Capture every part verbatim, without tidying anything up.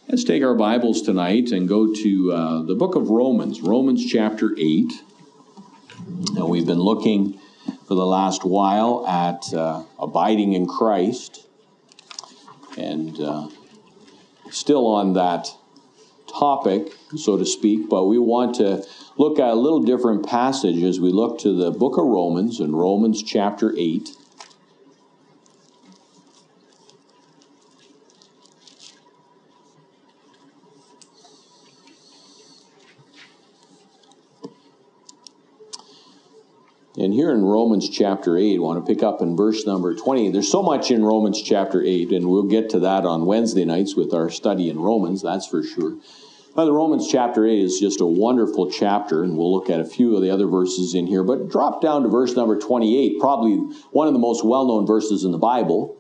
Let's take our Bibles tonight and go to uh, the book of Romans, Romans chapter eight. And we've been looking for the last while at uh, abiding in Christ. And uh, still on that topic, so to speak, but we want to look at a little different passage as we look to the book of Romans in Romans chapter eight. And here in Romans chapter eight, I want to pick up in verse number twenty. There's so much in Romans chapter eight, and we'll get to that on Wednesday nights with our study in Romans, that's for sure. But the Romans chapter eight is just a wonderful chapter, and we'll look at a few of the other verses in here. But drop down to verse number twenty-eight, probably one of the most well-known verses in the Bible.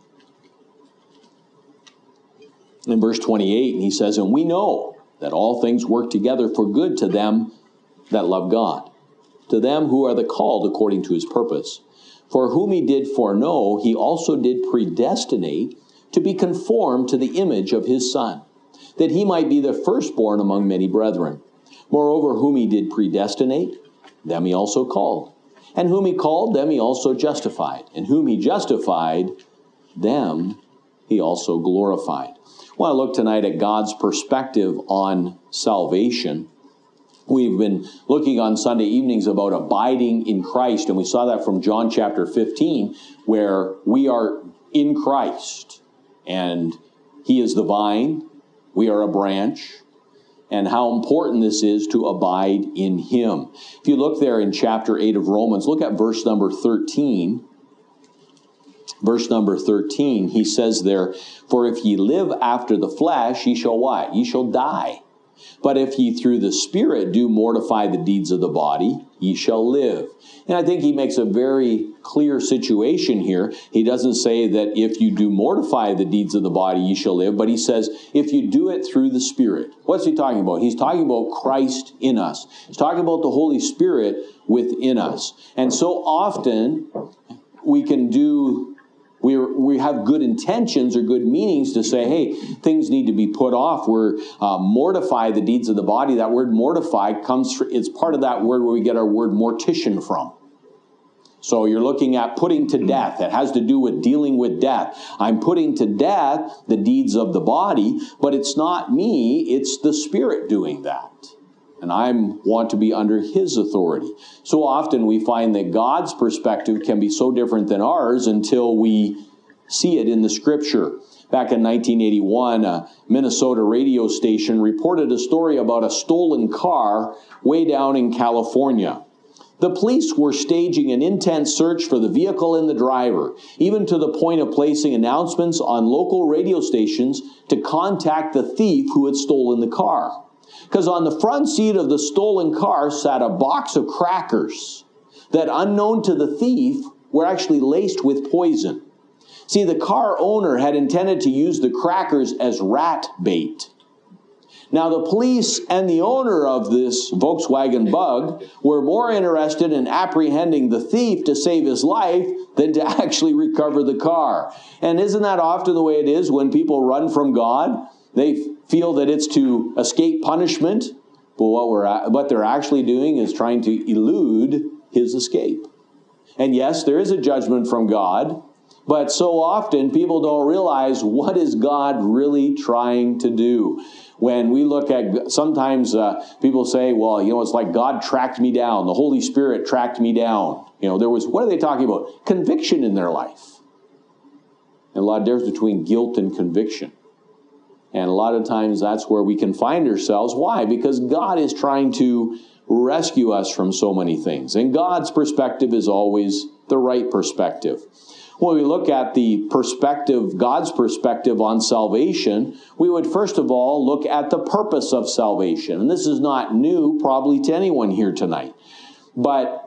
In verse twenty-eight, he says, "And we know that all things work together for good to them that love God, to them who are the called according to his purpose. For whom he did foreknow, he also did predestinate to be conformed to the image of his Son, that he might be the firstborn among many brethren. Moreover, whom he did predestinate, them he also called. And whom he called, them he also justified. And whom he justified, them he also glorified." I want to look tonight at God's perspective on salvation. We've been looking on Sunday evenings about abiding in Christ, and we saw that from John chapter fifteen, where we are in Christ, and he is the vine, we are a branch, and how important this is to abide in him. If you look there in chapter eight of Romans, look at verse number thirteen. Verse number thirteen, he says there, "For if ye live after the flesh, ye shall what? Ye shall die. But if ye through the Spirit do mortify the deeds of the body, ye shall live." And I think he makes a very clear situation here. He doesn't say that if you do mortify the deeds of the body, ye shall live, but he says if you do it through the Spirit. What's he talking about? He's talking about Christ in us. He's talking about the Holy Spirit within us. And so often we can do... We we have good intentions or good meanings to say, hey, things need to be put off. We're uh, mortify the deeds of the body. That word mortify comes, from, it's part of that word where we get our word mortician from. So you're looking at putting to death. It has to do with dealing with death. I'm putting to death the deeds of the body, but it's not me, it's the Spirit doing that. And I want to be under his authority. So often we find that God's perspective can be so different than ours until we see it in the Scripture. Back in nineteen eighty-one, a Minnesota radio station reported a story about a stolen car way down in California. The police were staging an intense search for the vehicle and the driver, even to the point of placing announcements on local radio stations to contact the thief who had stolen the car. Because on the front seat of the stolen car sat a box of crackers that, unknown to the thief, were actually laced with poison. See, the car owner had intended to use the crackers as rat bait. Now, the police and the owner of this Volkswagen Bug were more interested in apprehending the thief to save his life than to actually recover the car. And isn't that often the way it is when people run from God? They feel that it's to escape punishment, but what we're what they're actually doing is trying to elude his escape. And yes, there is a judgment from God, but so often people don't realize what is God really trying to do. When we look at, sometimes uh, people say, well, you know, it's like God tracked me down. The Holy Spirit tracked me down. You know, there was, what are they talking about? Conviction in their life. And a lot of difference between guilt and conviction. And a lot of times that's where we can find ourselves. Why? Because God is trying to rescue us from so many things. And God's perspective is always the right perspective. When we look at the perspective, God's perspective on salvation, we would first of all look at the purpose of salvation. And this is not new probably to anyone here tonight. But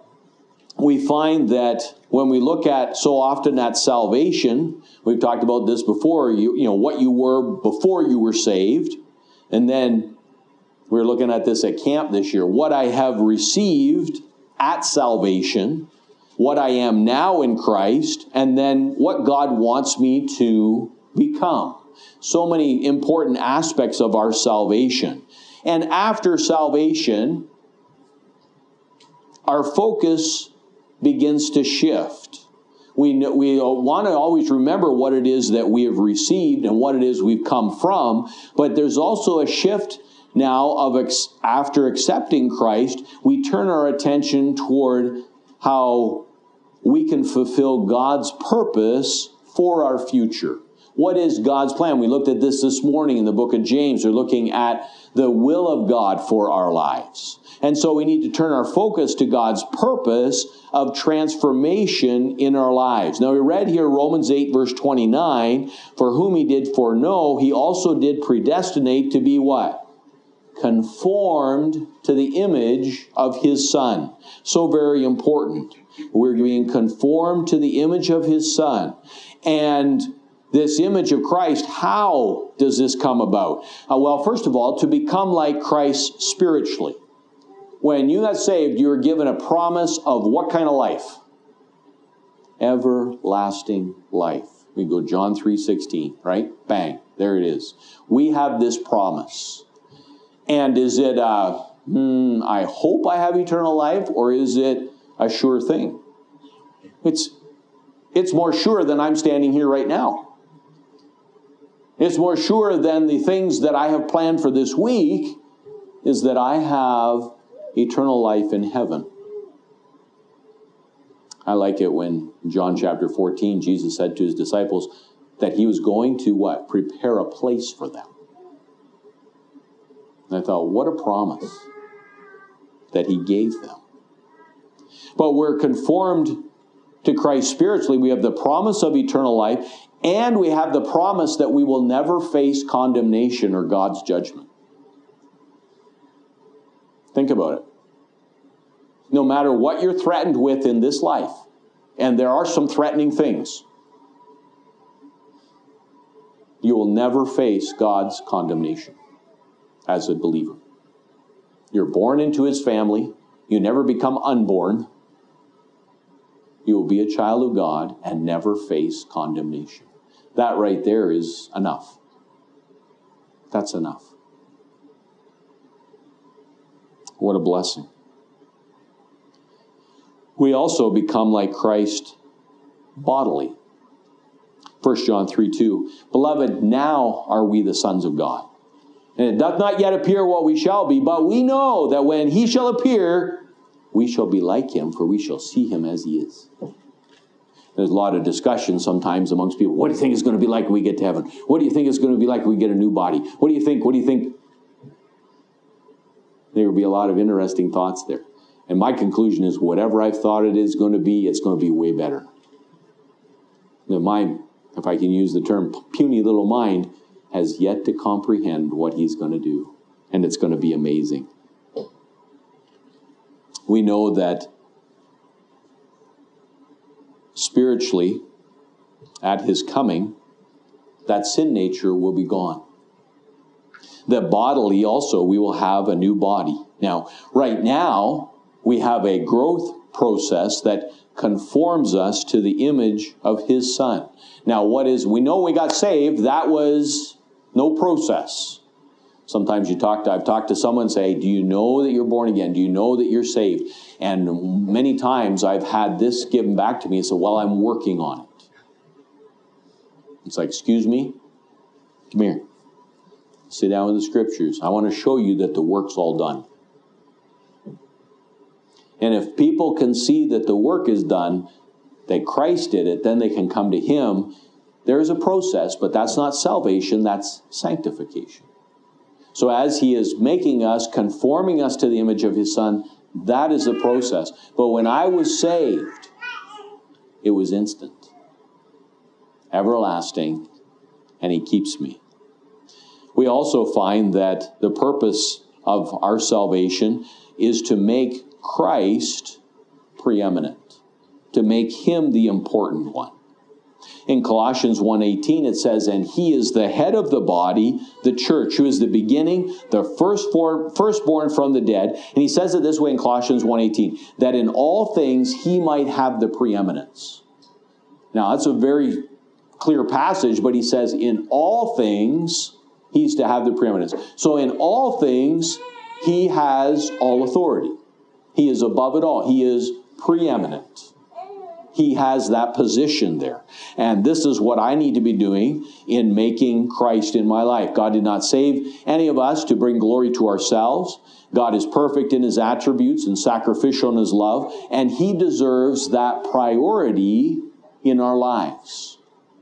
we find that when we look at so often at salvation, we've talked about this before, you, you know, what you were before you were saved. And then we're looking at this at camp this year. What I have received at salvation, what I am now in Christ, and then what God wants me to become. So many important aspects of our salvation. And after salvation, our focus begins to shift. We, we want to always remember what it is that we have received and what it is we've come from, but there's also a shift now of ex- after accepting Christ, we turn our attention toward how we can fulfill God's purpose for our future. What is God's plan? We looked at this this morning in the book of James. We're looking at the will of God for our lives. And so we need to turn our focus to God's purpose of transformation in our lives. Now we read here Romans eight verse twenty-nine, for whom he did foreknow, he also did predestinate to be what? Conformed to the image of his Son. So very important. We're being conformed to the image of his Son. And this image of Christ, how does this come about? Uh, well, first of all, to become like Christ spiritually. When you got saved, you were given a promise of what kind of life? Everlasting life. We go John three sixteen, right? Bang, there it is. We have this promise. And is it, uh, hmm, I hope I have eternal life, or is it a sure thing? It's, it's more sure than I'm standing here right now. It's more sure than the things that I have planned for this week is that I have eternal life in heaven. I like it when John chapter fourteen, Jesus said to his disciples that he was going to what? Prepare a place for them. And I thought, what a promise that he gave them. But we're conformed to Christ spiritually. We have the promise of eternal life, and we have the promise that we will never face condemnation or God's judgment. Think about it. No matter what you're threatened with in this life, and there are some threatening things, you will never face God's condemnation as a believer. You're born into his family. You never become unborn. You will be a child of God and never face condemnation. That right there is enough. That's enough. What a blessing. We also become like Christ bodily. First John three two, beloved, now are we the sons of God. And it doth not yet appear what we shall be, but we know that when he shall appear, we shall be like him, for we shall see him as he is. There's a lot of discussion sometimes amongst people. What do you think it's going to be like when we get to heaven? What do you think it's going to be like when we get a new body? What do you think? What do you think? There will be a lot of interesting thoughts there. And my conclusion is whatever I've thought it is going to be, it's going to be way better. Now my, if I can use the term, puny little mind has yet to comprehend what he's going to do. And it's going to be amazing. We know that spiritually, at his coming, that sin nature will be gone. That bodily also we will have a new body. Now, right now, we have a growth process that conforms us to the image of his Son. Now, what is, we know we got saved, that was no process. Sometimes you talk to, I've talked to someone and say, do you know that you're born again? Do you know that you're saved? And many times I've had this given back to me and said, well, I'm working on it. It's like, excuse me? Come here. Sit down with the scriptures. I want to show you that the work's all done. And if people can see that the work is done, that Christ did it, then they can come to him. There's a process, but that's not salvation, that's sanctification. So as he is making us, conforming us to the image of his Son, that is the process. But when I was saved, it was instant, everlasting, and he keeps me. We also find that the purpose of our salvation is to make Christ preeminent, to make him the important one. In Colossians one eighteen, it says, and he is the head of the body, the church, who is the beginning, the firstborn, firstborn from the dead. And he says it this way in Colossians one eighteen, that in all things he might have the preeminence. Now, that's a very clear passage, but he says in all things, he's to have the preeminence. So in all things, he has all authority. He is above it all. He is preeminent. He has that position there. And this is what I need to be doing in making Christ in my life. God did not save any of us to bring glory to ourselves. God is perfect in his attributes and sacrificial in his love, and he deserves that priority in our lives.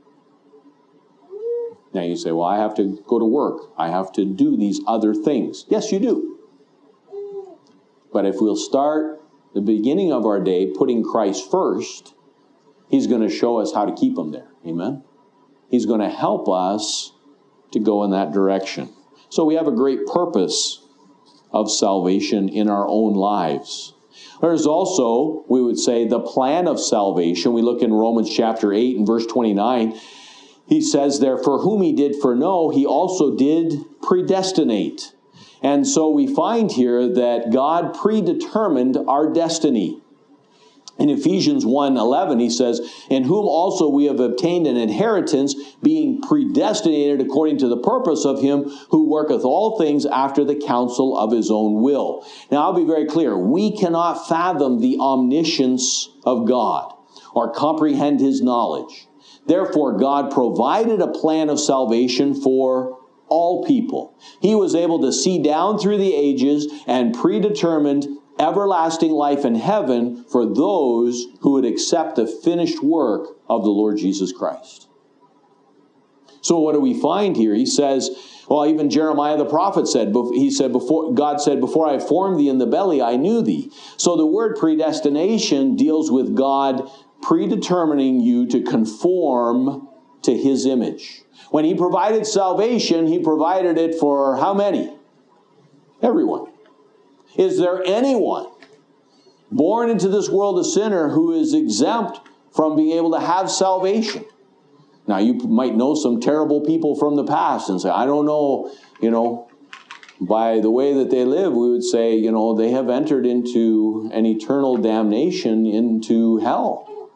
Now you say, well, I have to go to work. I have to do these other things. Yes, you do. But if we'll start the beginning of our day putting Christ first, he's going to show us how to keep him there. Amen? He's going to help us to go in that direction. So we have a great purpose of salvation in our own lives. There's also, we would say, the plan of salvation. We look in Romans chapter eight and verse twenty-nine. He says there, for whom he did foreknow, he also did predestinate. And so we find here that God predetermined our destiny. In Ephesians one eleven, he says, in whom also we have obtained an inheritance, being predestinated according to the purpose of him who worketh all things after the counsel of his own will. Now, I'll be very clear. We cannot fathom the omniscience of God or comprehend his knowledge. Therefore, God provided a plan of salvation for all people. He was able to see down through the ages and predetermined everlasting life in heaven for those who would accept the finished work of the Lord Jesus Christ. So what do we find here? He says, well, even Jeremiah the prophet said, he said, before God said, before I formed thee in the belly, I knew thee. So the word predestination deals with God predetermining you to conform to his image. When he provided salvation, he provided it for how many? Everyone. Is there anyone born into this world a sinner who is exempt from being able to have salvation? Now, you might know some terrible people from the past and say, I don't know, you know, by the way that they live, we would say, you know, they have entered into an eternal damnation into hell.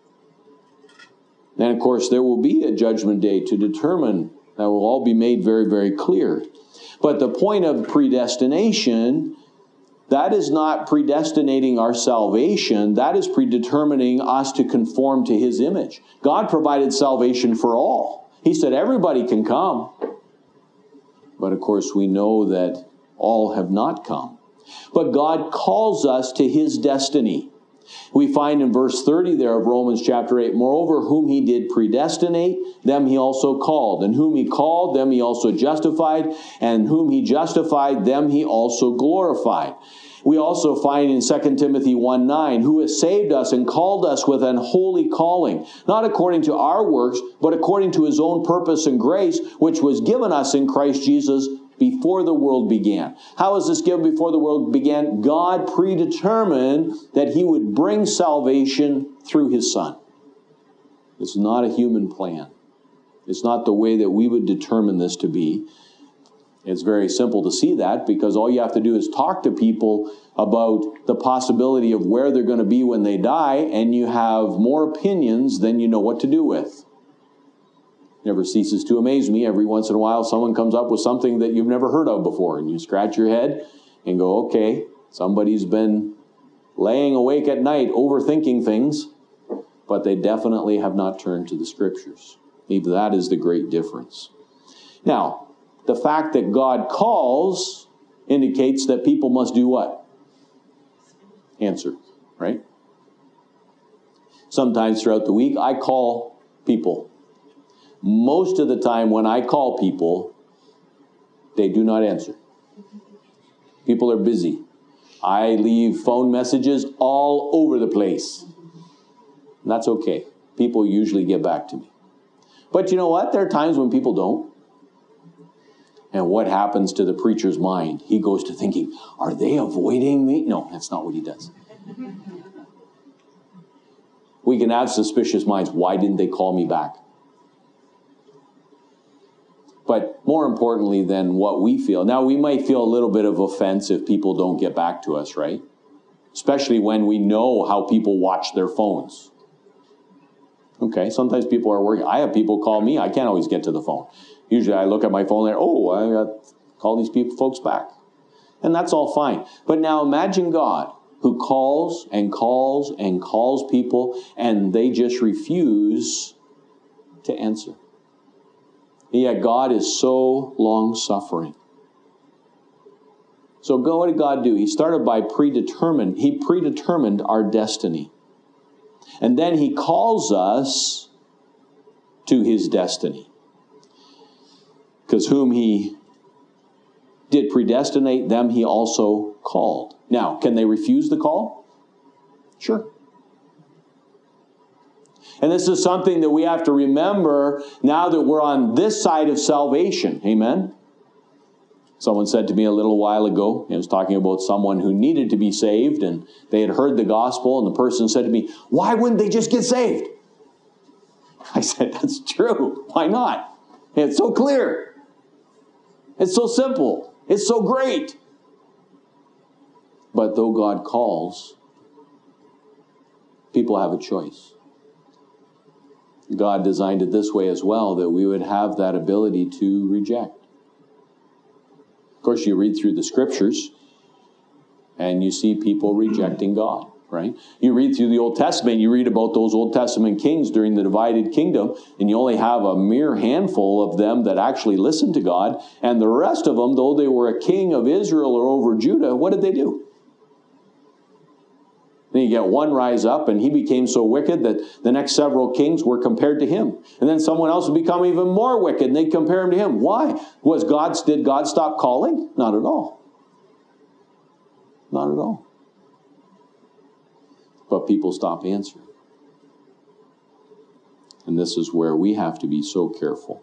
And of course, there will be a judgment day to determine. That will all be made very, very clear. But the point of predestination, that is not predestinating our salvation. That is predetermining us to conform to his image. God provided salvation for all. He said everybody can come. But of course, we know that all have not come. But God calls us to his destiny. We find in verse thirty there of Romans chapter eight, moreover, whom he did predestinate, them he also called. And whom he called, them he also justified. And whom he justified, them he also glorified. We also find in Second Timothy one nine, who has saved us and called us with an holy calling, not according to our works, but according to his own purpose and grace, which was given us in Christ Jesus before the world began. How was this given before the world began? God predetermined that he would bring salvation through his Son. It's not a human plan. It's not the way that we would determine this to be. It's very simple to see that, because all you have to do is talk to people about the possibility of where they're going to be when they die, and you have more opinions than you know what to do with. Never ceases to amaze me. Every once in a while, someone comes up with something that you've never heard of before, and you scratch your head and go, okay, somebody's been laying awake at night overthinking things, but they definitely have not turned to the Scriptures. Maybe that is the great difference. Now, the fact that God calls indicates that people must do what? Answer, right? Sometimes throughout the week, I call people. Most of the time when I call people, they do not answer. People are busy. I leave phone messages all over the place. And that's okay. People usually get back to me. But you know what? There are times when people don't. And what happens to the preacher's mind? He goes to thinking, are they avoiding me? No, that's not what he does. We can have suspicious minds. Why didn't they call me back? But more importantly than what we feel. Now, we might feel a little bit of offense if people don't get back to us, right? Especially when we know how people watch their phones. Okay, sometimes people are working. I have people call me. I can't always get to the phone. Usually I look at my phone and, oh, I got to call these people, folks back. And that's all fine. But now imagine God who calls and calls and calls people and they just refuse to answer. And yet God is so long-suffering. So what did God do? He started by predetermined. He predetermined our destiny. And then he calls us to his destiny. Because whom he did predestinate, them he also called. Now, can they refuse the call? Sure. And this is something that we have to remember now that we're on this side of salvation. Amen? Someone said to me a little while ago, I was talking about someone who needed to be saved, and they had heard the gospel, and the person said to me, why wouldn't they just get saved? I said, that's true. Why not? It's so clear. It's so simple. It's so great. But though God calls, people have a choice. God designed it this way as well, that we would have that ability to reject. Of course, you read through the scriptures, and you see people rejecting God, right? You read through the Old Testament, you read about those Old Testament kings during the divided kingdom, and you only have a mere handful of them that actually listened to God, and the rest of them, though they were a king of Israel or over Judah, what did they do? Then you get one rise up, and he became so wicked that the next several kings were compared to him. And then someone else would become even more wicked, and they'd compare him to him. Why? Was God, did God stop calling? Not at all. Not at all. But people stop answering. And this is where we have to be so careful.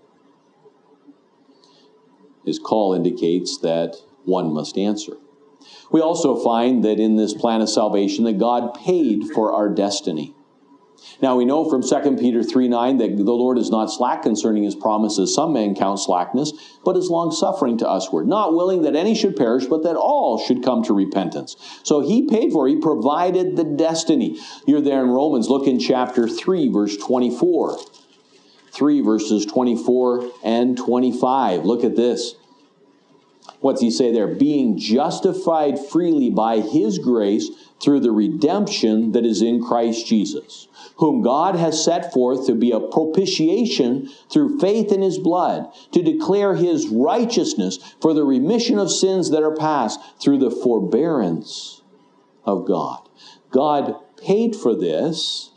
His call indicates that one must answer. We also find that in this plan of salvation that God paid for our destiny. Now we know from Second Peter three nine that the Lord is not slack concerning his promises. Some men count slackness, but is long-suffering to usward, not willing that any should perish, but that all should come to repentance. So he paid for it. He provided the destiny. You're there in Romans. Look in chapter three, verse twenty-four. three verses twenty-four and twenty-five. Look at this. What's he say there? Being justified freely by his grace through the redemption that is in Christ Jesus, whom God has set forth to be a propitiation through faith in his blood, to declare his righteousness for the remission of sins that are past through the forbearance of God. God paid for this,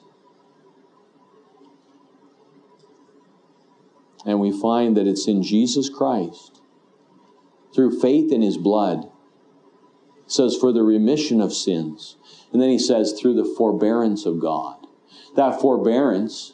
and we find that it's in Jesus Christ. Through faith in his blood. It says for the remission of sins. And then he says through the forbearance of God. That forbearance,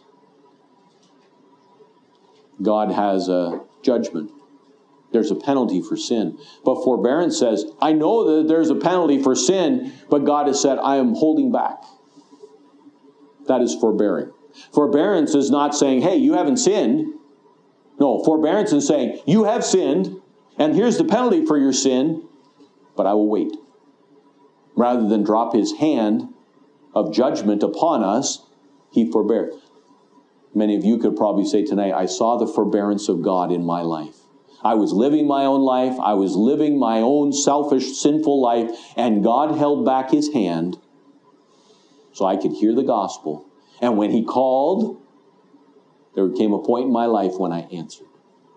God has a judgment. There's a penalty for sin. But forbearance says, I know that there's a penalty for sin, but God has said, I am holding back. That is forbearing. Forbearance is not saying, hey, you haven't sinned. No, forbearance is saying, you have sinned, and here's the penalty for your sin, but I will wait. Rather than drop his hand of judgment upon us, he forbears. Many of you could probably say tonight, I saw the forbearance of God in my life. I was living my own life. I was living my own selfish, sinful life, and God held back his hand so I could hear the gospel. And when he called, there came a point in my life when I answered.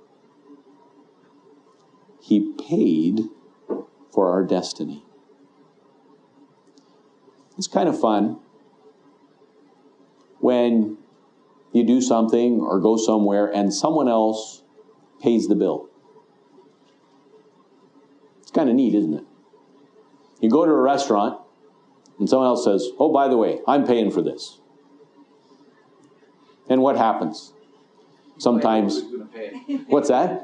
He paid for our destiny. It's kind of fun when you do something or go somewhere and someone else pays the bill. It's kind of neat, isn't it? You go to a restaurant and someone else says, oh, by the way, I'm paying for this. And what happens? Sometimes, what's that?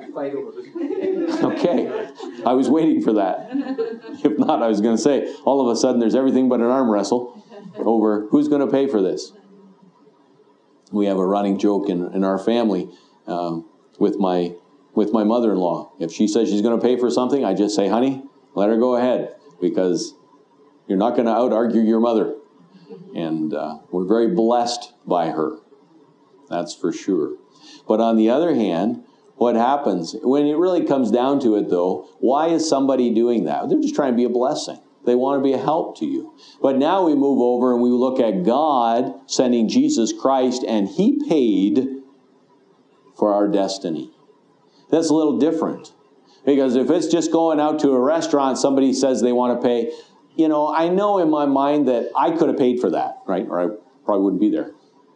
Okay, I was waiting for that. If not, I was going to say, all of a sudden there's everything but an arm wrestle over who's going to pay for this. We have a running joke in, in our family um, with my with my mother-in-law. If she says she's going to pay for something, I just say, honey, let her go ahead, because you're not going to out-argue your mother. And uh, we're very blessed by her. That's for sure. But on the other hand, what happens, when it really comes down to it though, why is somebody doing that? They're just trying to be a blessing. They want to be a help to you. But now we move over and we look at God sending Jesus Christ, and He paid for our destiny. That's a little different. Because if it's just going out to a restaurant, somebody says they want to pay, you know, I know in my mind that I could have paid for that, right? Or I probably wouldn't be there.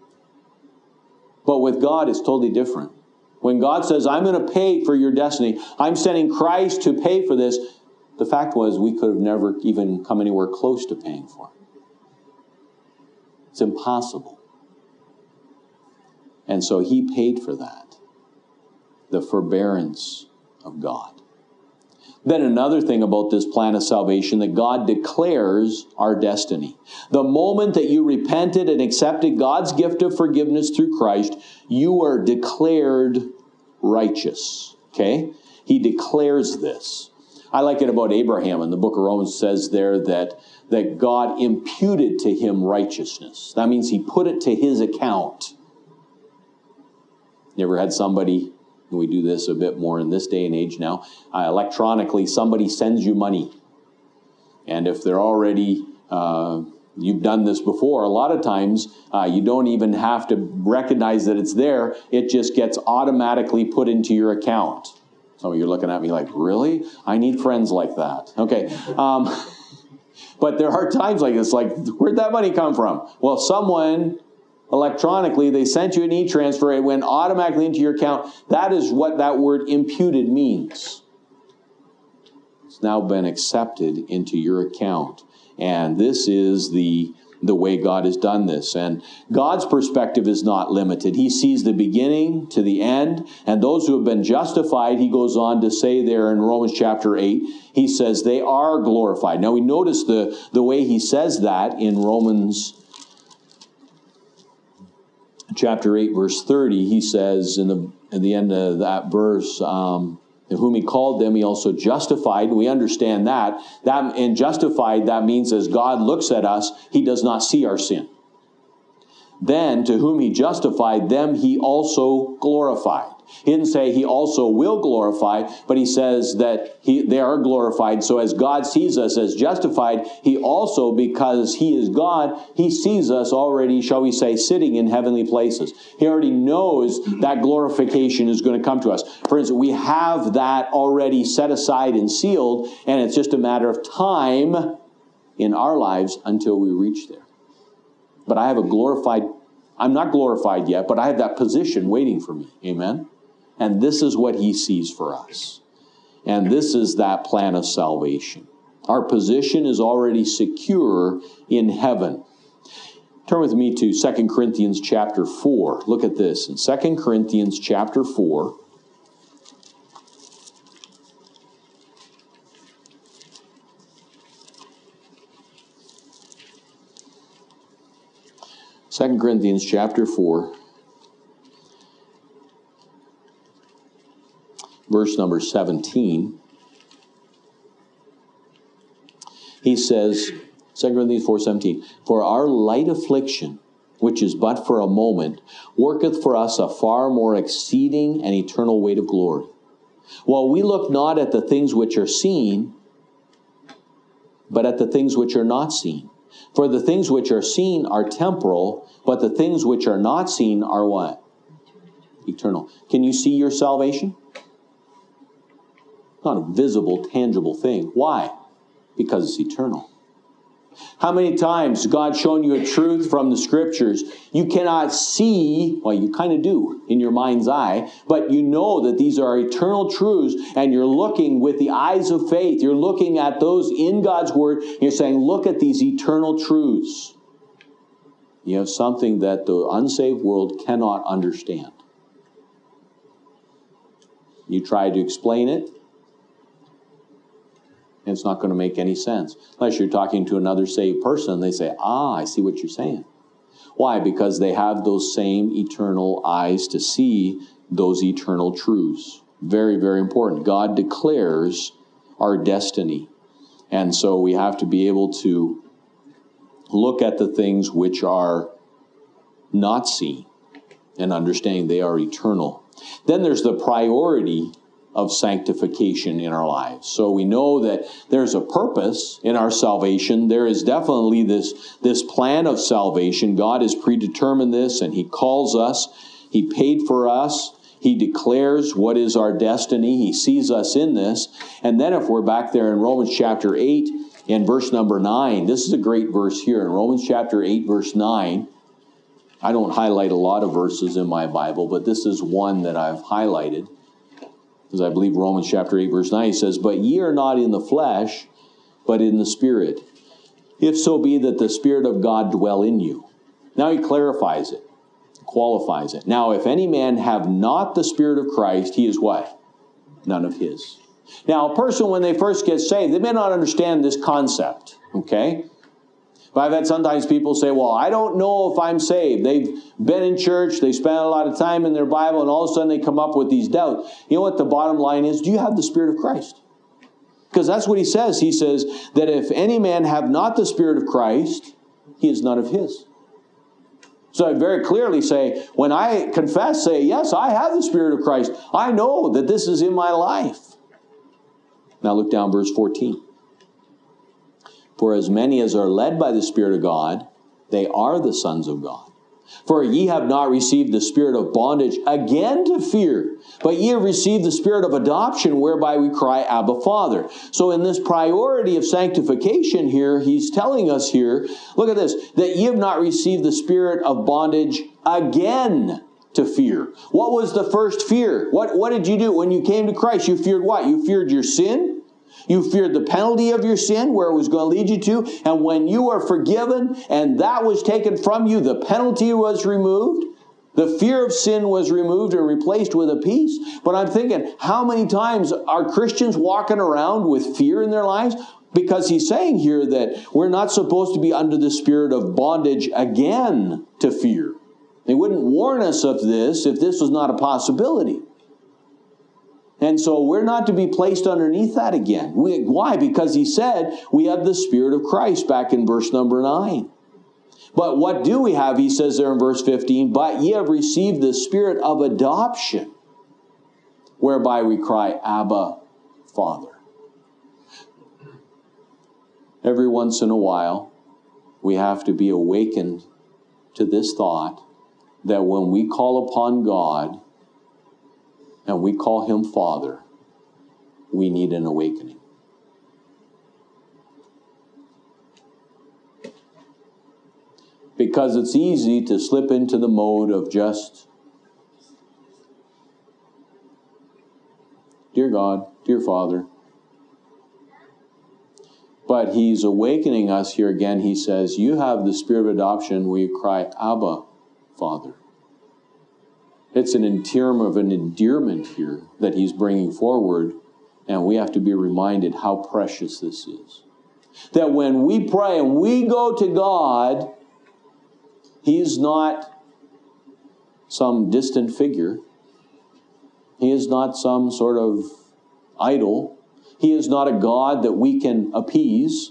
But with God, it's totally different. When God says, I'm going to pay for your destiny, I'm sending Christ to pay for this, the fact was we could have never even come anywhere close to paying for it. It's impossible. And so He paid for that. The forbearance of God. Then another thing about this plan of salvation, that God declares our destiny. The moment that you repented and accepted God's gift of forgiveness through Christ, you are declared righteous. Okay? He declares this. I like it about Abraham. In the book of Romans says there that, that God imputed to him righteousness. That means He put it to his account. You ever had somebody, we do this a bit more in this day and age now, uh, electronically, somebody sends you money. And if they're already, uh, you've done this before, a lot of times uh, you don't even have to recognize that it's there. It just gets automatically put into your account. Some of you are looking at me like, really? I need friends like that. Okay. Um, but there are times like this, like, where'd that money come from? Well, someone electronically, they sent you an e-transfer, it went automatically into your account. That is what that word imputed means. It's now been accepted into your account. And this is the, the way God has done this. And God's perspective is not limited. He sees the beginning to the end. And those who have been justified, He goes on to say there in Romans chapter eight, He says they are glorified. Now we notice the, the way He says that in Romans chapter eight, verse thirty, He says in the in the end of that verse, um, whom He called them, He also justified. We understand that. That and justified, that means as God looks at us, He does not see our sin. Then to whom He justified, them He also glorified. He didn't say He also will glorify, but He says that he, they are glorified. So as God sees us as justified, He also, because He is God, He sees us already, shall we say, sitting in heavenly places. He already knows that glorification is going to come to us. For instance, we have that already set aside and sealed, and it's just a matter of time in our lives until we reach there. But I have a glorified, I'm not glorified yet, but I have that position waiting for me. Amen? And this is what He sees for us. And this is that plan of salvation. Our position is already secure in heaven. Turn with me to Second Corinthians chapter four. Look at this. In Second Corinthians chapter four, Second Corinthians chapter four, verse number seventeen. He says, Second Corinthians four seventeen, for our light affliction, which is but for a moment, worketh for us a far more exceeding and eternal weight of glory. While we look not at the things which are seen, but at the things which are not seen. For the things which are seen are temporal, but the things which are not seen are what? Eternal. Can you see your salvation? Not a visible, tangible thing. Why? Because it's eternal. How many times has God shown you a truth from the Scriptures? You cannot see, well, you kind of do in your mind's eye, but you know that these are eternal truths, and you're looking with the eyes of faith. You're looking at those in God's Word. And you're saying, look at these eternal truths. You have something that the unsaved world cannot understand. You try to explain it, and it's not going to make any sense. Unless you're talking to another saved person, they say, ah, I see what you're saying. Why? Because they have those same eternal eyes to see those eternal truths. Very, very important. God declares our destiny. And so we have to be able to look at the things which are not seen. and understanding they are eternal. Then there's the priority of sanctification in our lives. So we know that there's a purpose in our salvation. There is definitely this, this plan of salvation. God has predetermined this, and He calls us. He paid for us. He declares what is our destiny. He sees us in this. And then if we're back there in Romans chapter eight, in verse number nine, this is a great verse here. In Romans chapter eight, verse nine, I don't highlight a lot of verses in my Bible, but this is one that I've highlighted. Because I believe Romans chapter eight, verse nine, he says, "But ye are not in the flesh, but in the Spirit, if so be that the Spirit of God dwell in you." Now he clarifies it, qualifies it. "Now if any man have not the Spirit of Christ, he is" what? None of his. Now a person, when they first get saved, they may not understand this concept, okay? But I've had sometimes people say, well, I don't know if I'm saved. They've been in church, they spent a lot of time in their Bible, and all of a sudden they come up with these doubts. You know what the bottom line is? Do you have the Spirit of Christ? Because that's what he says. He says that if any man have not the Spirit of Christ, he is none of his. So I very clearly say, when I confess, say, yes, I have the Spirit of Christ. I know that this is in my life. Now look down verse fourteen. "For as many as are led by the Spirit of God, they are the sons of God. For ye have not received the spirit of bondage again to fear, but ye have received the spirit of adoption, whereby we cry, Abba, Father." So in this priority of sanctification here, he's telling us here, look at this, that ye have not received the spirit of bondage again to fear. What was the first fear? What, what did you do when you came to Christ? You feared what? You feared your sin. You feared the penalty of your sin, where it was going to lead you to. And when you were forgiven and that was taken from you, the penalty was removed. The fear of sin was removed and replaced with a peace. But I'm thinking, how many times are Christians walking around with fear in their lives? Because he's saying here that we're not supposed to be under the spirit of bondage again to fear. They wouldn't warn us of this if this was not a possibility. And so we're not to be placed underneath that again. We, why? Because he said we have the Spirit of Christ back in verse number nine. But what do we have? He says there in verse fifteen, "But ye have received the Spirit of adoption, whereby we cry, Abba, Father." Every once in a while, we have to be awakened to this thought that when we call upon God, and we call Him Father, we need an awakening. Because it's easy to slip into the mode of just, dear God, dear Father. But He's awakening us here again. He says, you have the spirit of adoption where you cry, Abba, Father. It's an term of an endearment here that he's bringing forward, and we have to be reminded how precious this is. That when we pray and we go to God, He is not some distant figure. He is not some sort of idol. He is not a God that we can appease.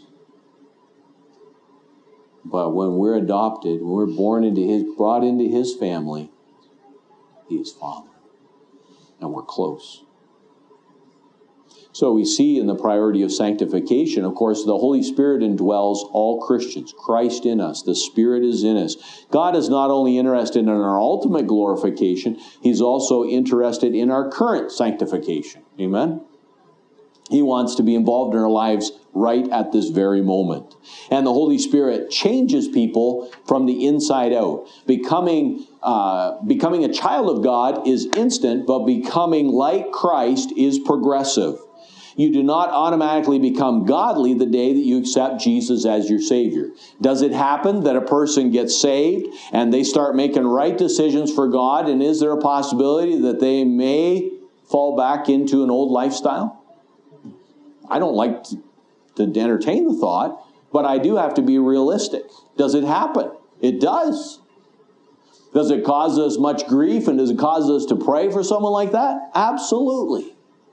But when we're adopted, when we're born into His, brought into His family, He is Father, and we're close. So we see in the priority of sanctification, of course, the Holy Spirit indwells all Christians. Christ in us. The Spirit is in us. God is not only interested in our ultimate glorification, He's also interested in our current sanctification. Amen? He wants to be involved in our lives right at this very moment. And the Holy Spirit changes people from the inside out. Becoming, uh, becoming a child of God is instant, but becoming like Christ is progressive. You do not automatically become godly the day that you accept Jesus as your Savior. Does it happen that a person gets saved and they start making right decisions for God? And is there a possibility that they may fall back into an old lifestyle? I don't like to, to entertain the thought, but I do have to be realistic. Does it happen? It does. Does it cause us much grief, and does it cause us to pray for someone like that? Absolutely.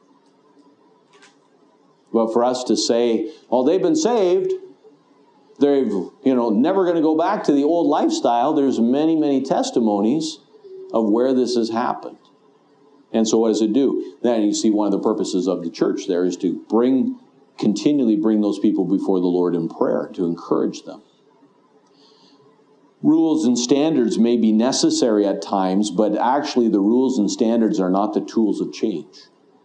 But for us to say, well, they've been saved, they're you know never going to go back to the old lifestyle, there's many, many testimonies of where this has happened. And so what does it do? Then you see one of the purposes of the church there is to bring, continually bring those people before the Lord in prayer, to encourage them. Rules and standards may be necessary at times, but actually the rules and standards are not the tools of change.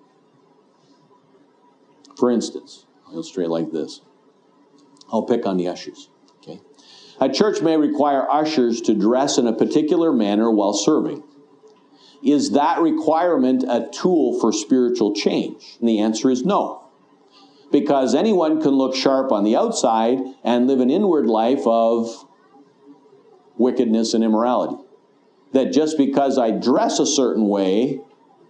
For instance, I'll illustrate like this. I'll pick on the ushers. Okay, a church may require ushers to dress in a particular manner while serving. Is that requirement a tool for spiritual change? And the answer is no. Because anyone can look sharp on the outside and live an inward life of wickedness and immorality. That just because I dress a certain way,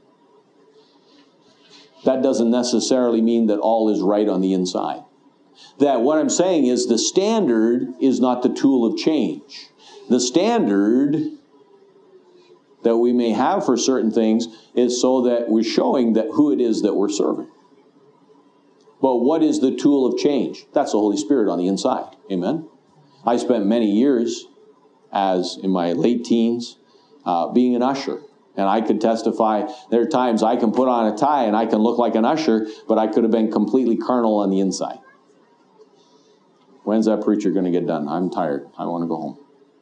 that doesn't necessarily mean that all is right on the inside. That what I'm saying is the standard is not the tool of change. The standard that we may have for certain things is so that we're showing that who it is that we're serving. But what is the tool of change? That's the Holy Spirit on the inside. Amen? I spent many years, as in my late teens, uh, being an usher. And I could testify, there are times I can put on a tie and I can look like an usher, but I could have been completely carnal on the inside. When's that preacher going to get done? I'm tired. I want to go home.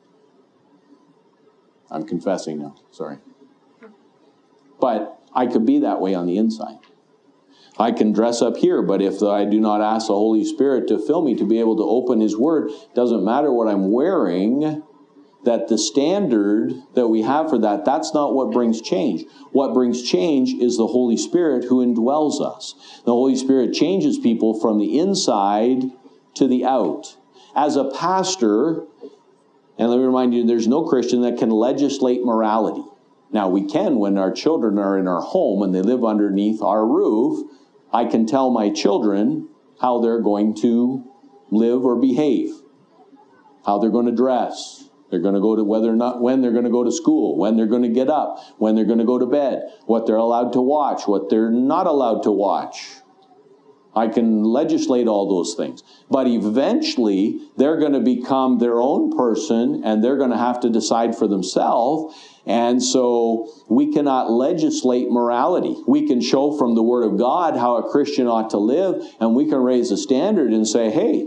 I'm confessing now. Sorry. But I could be that way on the inside. I can dress up here, but if I do not ask the Holy Spirit to fill me to be able to open His Word, doesn't matter what I'm wearing, that the standard that we have for that, that's not what brings change. What brings change is the Holy Spirit who indwells us. The Holy Spirit changes people from the inside to the out. As a pastor, and let me remind you, there's no Christian that can legislate morality. Now, we can when our children are in our home and they live underneath our roof. I can tell my children how they're going to live or behave, how they're going to dress. They're going to go to whether or not, when they're going to go to school, when they're going to get up, when they're going to go to bed, what they're allowed to watch, what they're not allowed to watch. I can legislate all those things. But eventually, they're going to become their own person, and they're going to have to decide for themselves. And so we cannot legislate morality. We can show from the Word of God how a Christian ought to live, and we can raise a standard and say, hey,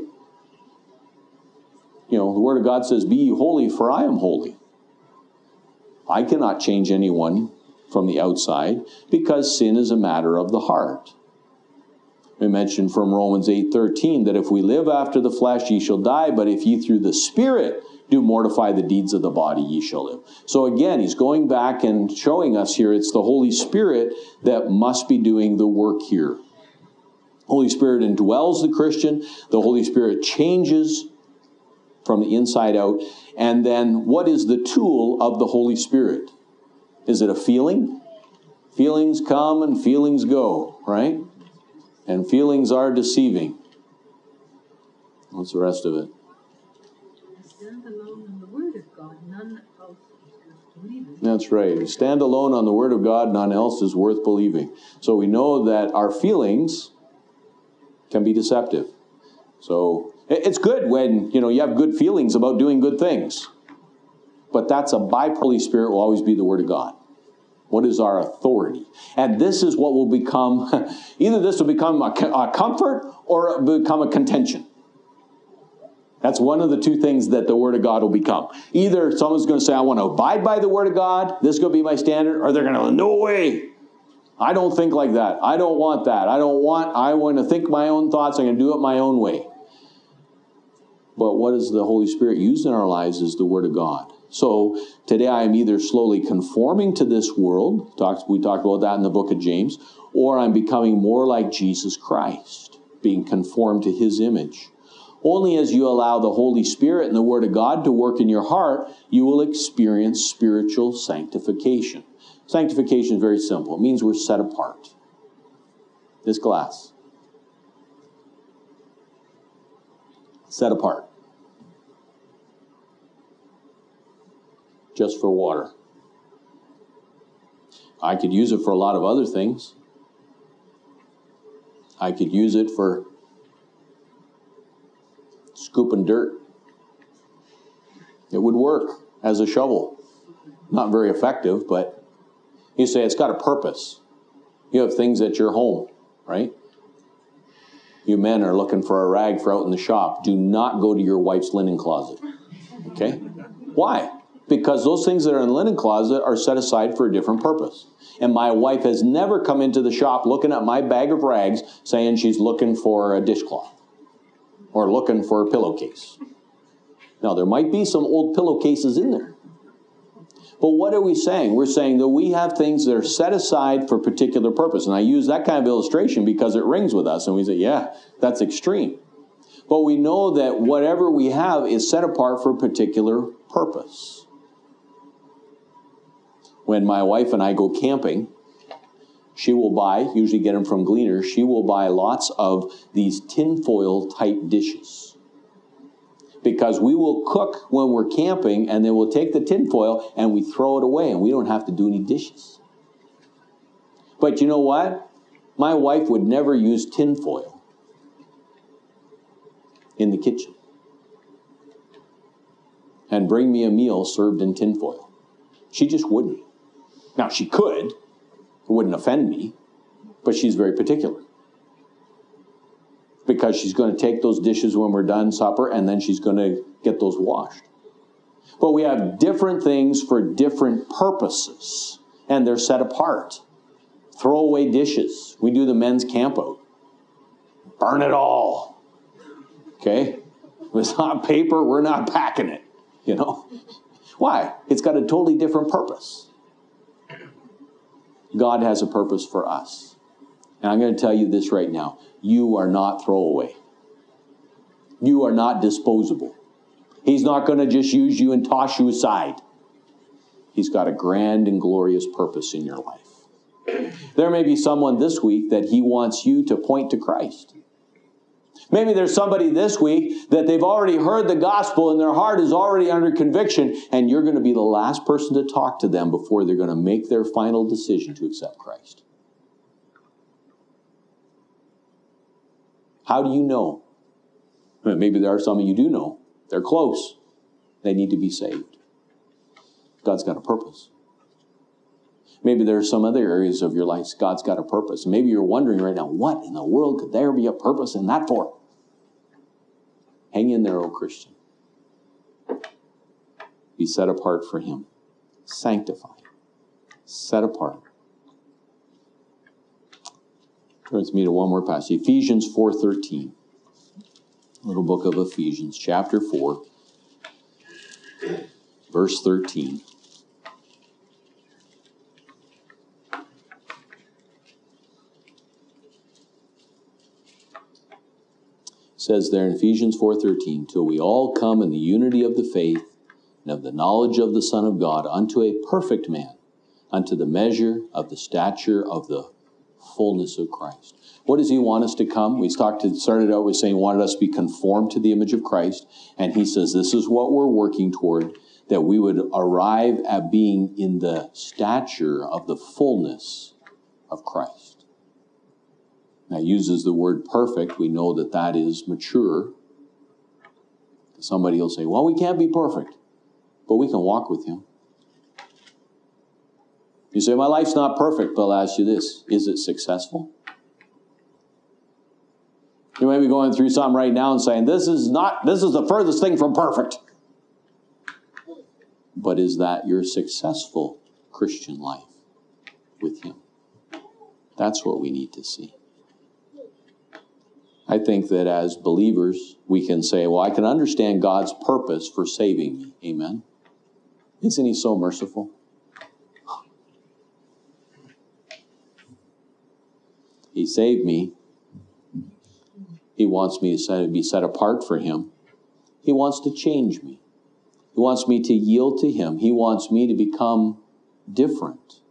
you know, the Word of God says, be ye holy, for I am holy. I cannot change anyone from the outside because sin is a matter of the heart. We mentioned from Romans eight thirteen that if we live after the flesh, ye shall die, but if ye through the Spirit do mortify the deeds of the body, ye shall live. So again, he's going back and showing us here it's the Holy Spirit that must be doing the work here. Holy Spirit indwells the Christian. The Holy Spirit changes from the inside out. And then what is the tool of the Holy Spirit? Is it a feeling? Feelings come and feelings go, right? And feelings are deceiving. What's the rest of it? Stand alone on the Word of God, none else is worth believing. That's right. Stand alone on the Word of God, none else is worth believing. So we know that our feelings can be deceptive. So it's good when, you know, you have good feelings about doing good things. But that's a byproduct. Holy Spirit will always be the Word of God. What is our authority? And this is what will become, either this will become a, a comfort or it will become a contention. That's one of the two things that the Word of God will become. Either someone's going to say, I want to abide by the Word of God, this is going to be my standard, or they're going to, no way. I don't think like that. I don't want that. I don't want, I want to think my own thoughts. I'm going to do it my own way. But what is the Holy Spirit used in our lives is the Word of God. So today I am either slowly conforming to this world, we talked about that in the book of James, or I'm becoming more like Jesus Christ, being conformed to His image. Only as you allow the Holy Spirit and the Word of God to work in your heart, you will experience spiritual sanctification. Sanctification is very simple. It means we're set apart. This glass. Set apart. Just for water. I could use it for a lot of other things. I could use it for scooping dirt. It would work as a shovel. Not very effective, but you say it's got a purpose. You have things at your home, right? You men are looking for a rag for out in the shop. Do not go to your wife's linen closet. Okay? Why? Because those things that are in the linen closet are set aside for a different purpose. And my wife has never come into the shop looking at my bag of rags saying she's looking for a dishcloth or looking for a pillowcase. Now, there might be some old pillowcases in there. But what are we saying? We're saying that we have things that are set aside for a particular purpose. And I use that kind of illustration because it rings with us. And we say, yeah, that's extreme. But we know that whatever we have is set apart for a particular purpose. When my wife and I go camping, she will buy, usually get them from Gleaners, she will buy lots of these tinfoil type dishes. Because we will cook when we're camping, and then we'll take the tinfoil and we throw it away, and we don't have to do any dishes. But you know what? My wife would never use tinfoil in the kitchen and bring me a meal served in tinfoil. She just wouldn't. Now, she could. It wouldn't offend me. But she's very particular. Because she's going to take those dishes when we're done supper, and then she's going to get those washed. But we have different things for different purposes, and they're set apart. Throw away dishes. We do the men's camp out. Burn it all. Okay? If it's not paper, we're not packing it. You know? Why? It's got a totally different purpose. God has a purpose for us. And I'm going to tell you this right now. You are not throwaway. You are not disposable. He's not going to just use you and toss you aside. He's got a grand and glorious purpose in your life. There may be someone this week that he wants you to point to Christ. Maybe there's somebody this week that they've already heard the gospel and their heart is already under conviction, and you're going to be the last person to talk to them before they're going to make their final decision to accept Christ. How do you know? Maybe there are some of you do know. They're close. They need to be saved. God's got a purpose. Maybe there are some other areas of your life God's got a purpose. Maybe you're wondering right now, what in the world could there be a purpose in that for? Hang in there, O Christian. Be set apart for Him. Sanctified. Set apart. Turns me to one more passage. Ephesians four thirteen. Little book of Ephesians, chapter four, verse thirteen. It says there in Ephesians four thirteen, till we all come in the unity of the faith and of the knowledge of the Son of God, unto a perfect man, unto the measure of the stature of the fullness of Christ. What does He want us to come? We talked to, started out with saying He wanted us to be conformed to the image of Christ. And He says this is what we're working toward, that we would arrive at being in the stature of the fullness of Christ. Now, it uses the word perfect. We know that that is mature. Somebody will say, well, we can't be perfect, but we can walk with Him. You say, my life's not perfect, but I'll ask you this. Is it successful? You may be going through something right now and saying, this is not, this is the furthest thing from perfect. But is that your successful Christian life with Him? That's what we need to see. I think that as believers, we can say, well, I can understand God's purpose for saving me. Amen. Isn't He so merciful? He saved me. He wants me to be set apart for Him. He wants to change me. He wants me to yield to Him. He wants me to become different.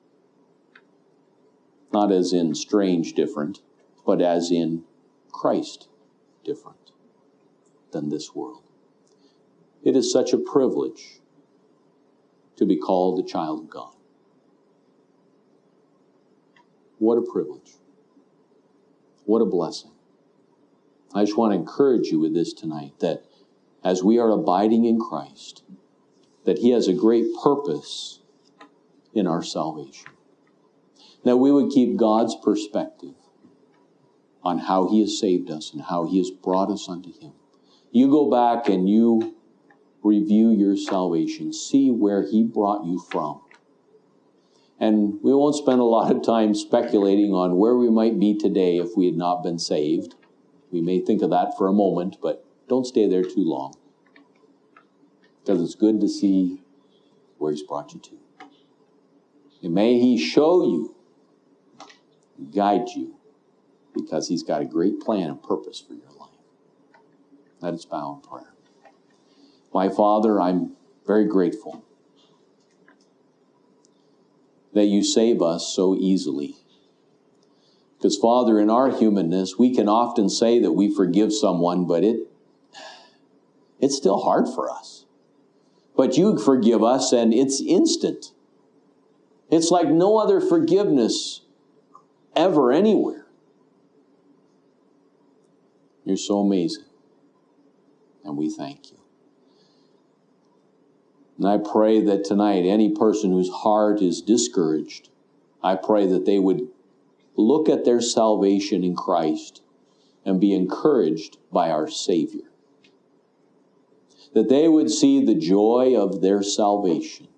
Not as in strange different, but as in Christ different than this world. It is such a privilege to be called a child of God. What a privilege. What a blessing. I just want to encourage you with this tonight, that as we are abiding in Christ, that He has a great purpose in our salvation. That we would keep God's perspective on how he has saved us and how he has brought us unto him. You go back and you review your salvation. See where he brought you from. And we won't spend a lot of time speculating on where we might be today if we had not been saved. We may think of that for a moment, but don't stay there too long. Because it's good to see where he's brought you to. And may he show you, guide you, because he's got a great plan and purpose for your life. Let us bow in prayer. My Father, I'm very grateful that you save us so easily. Because, Father, in our humanness, we can often say that we forgive someone, but it it's still hard for us. But you forgive us, and it's instant. It's like no other forgiveness ever, anywhere. You're so amazing. And we thank you. And I pray that tonight, any person whose heart is discouraged, I pray that they would look at their salvation in Christ and be encouraged by our Savior. That they would see the joy of their salvation.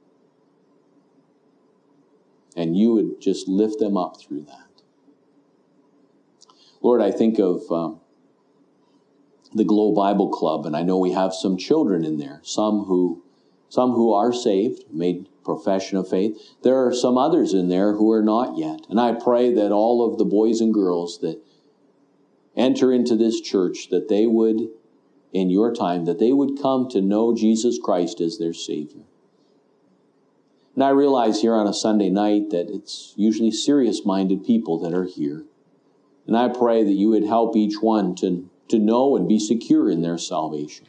And you would just lift them up through that. Lord, I think of um, the Glow Bible Club, and I know we have some children in there, some who some who are saved, made profession of faith. There are some others in there who are not yet. And I pray that all of the boys and girls that enter into this church, that they would, in your time, that they would come to know Jesus Christ as their Savior. And I realize here on a Sunday night that it's usually serious-minded people that are here. And I pray that you would help each one to, to know and be secure in their salvation.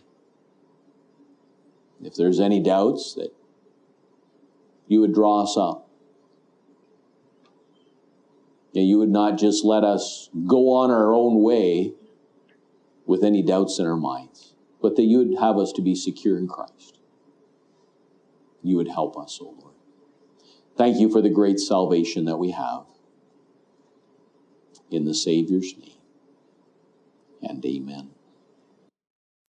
If there's any doubts, that you would draw us up. That you would not just let us go on our own way with any doubts in our minds, but that you would have us to be secure in Christ. You would help us, O Lord. Thank you for the great salvation that we have. In the Savior's name. And amen.